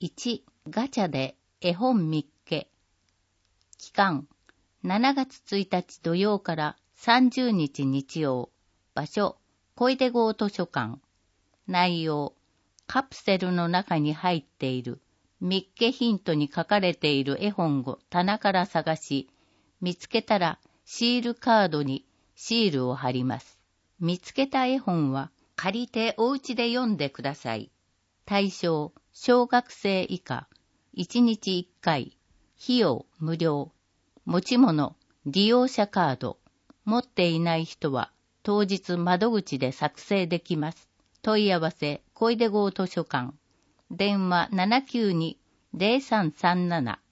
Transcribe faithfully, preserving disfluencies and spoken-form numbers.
いち、ガチャで絵本みっけ。期間、しちがつついたち土曜からさんじゅうにち日曜。場所、小出郷図書館。内容、カプセルの中に入っているみっけヒントに書かれている絵本を棚から探し、見つけたらシールカードにシールを貼ります。見つけた絵本は借りてお家で読んでください。対象、小学生以下、いちにちいっかい、費用無料、持ち物、利用者カード、持っていない人は当日窓口で作成できます。問い合わせ、小出郷図書館。電話 ななきゅうに ゼロさんさんなな